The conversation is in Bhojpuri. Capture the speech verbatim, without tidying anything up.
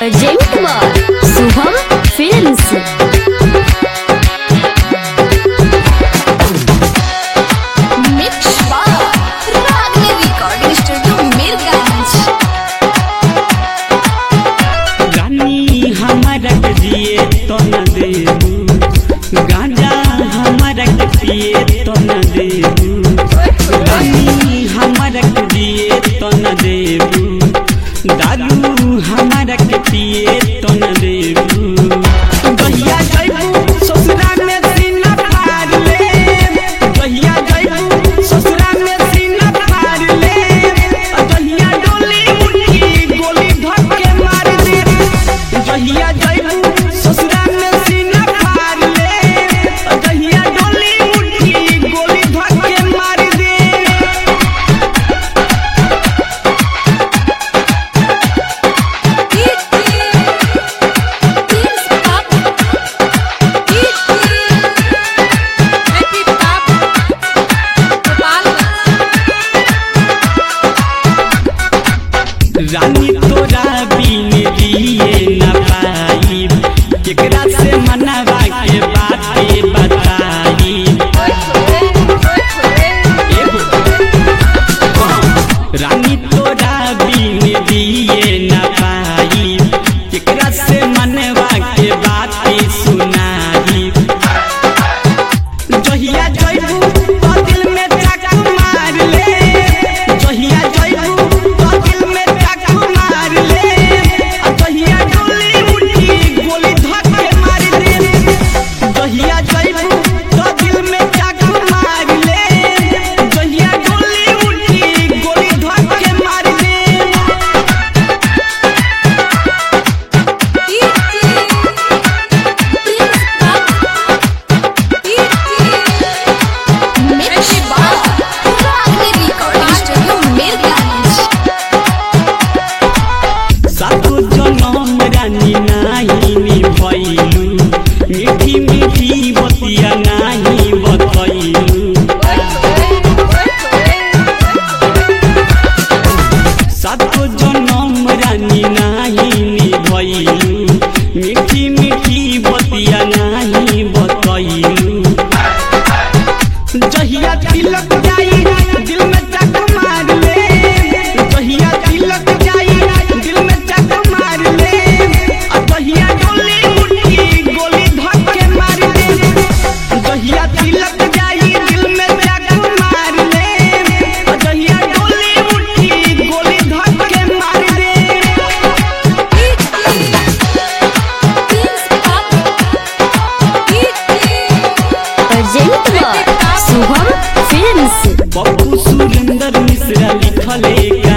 जेंटवर शुभम फिल्म्स। जिए तो न देबू गांजा हमारा के पिए तो न देबू रानी हमारा के जिए तो न देबू दारू हमारा के पिए तो न देबू गहिया जाइबू ससुरा में सीना फाड़ ले गहिया जाइबू ससुरा में सीना फाड़ ले गहिया डोली मुट्ठी गोली धक के मार दे गहिया जाइबू ससुरा में सीना फाड़ ले गहिया डोली मुट्ठी गोली धक के मार दे रानी तोरा बिन दिए न पाई केकरा से मनवा के बातें बताई रानी तोरा बिन दिए न पाई केकरा से मनवा के बातें सुनाई जहिया जाइबू तो दिल में चाकू मार ले जहिया जाइबू तो दिल में चाकू मार ले जहिया डोली मुट्ठी गोली धक के मार दे जहिया जाइबू तो दिल में चाकू मार ले जहिया डोली मुट्ठी गोली धक के मार दे सातो जनम रानी नाही निभैलू मीठी मीठी बतिया नाही बतैलू सातो जनम रानी नाही निभैलू मीठी मीठी बतिया नाही बतैलू जहिया तिलक जाई दिल में चाकू मार ले जहिया तिलक जाई दिल में चाकू मार ले जहिया डोली मुट्ठी गोली धक के मार दे जहिया तिलक जाई दिल में चाकू मार ले जहिया डोली मुट्ठी गोली धक के मार दे जेंटवर शुभम फिल्म्स। बप्पू सुरेंद्र मिश्रा लिखले।